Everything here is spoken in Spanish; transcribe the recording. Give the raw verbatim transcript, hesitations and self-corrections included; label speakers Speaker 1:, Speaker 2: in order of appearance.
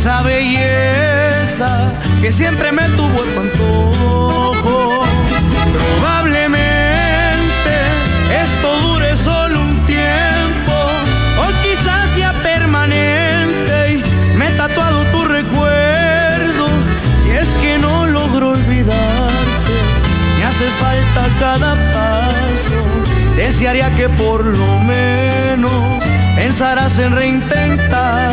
Speaker 1: esa belleza que siempre me tuvo en tu antojo. Probablemente esto dure solo un tiempo, o quizás sea permanente y me he tatuado tu recuerdo. Si es que no logro olvidarte, me hace falta cada paso. Desearía que por lo menos pensarás en reintentar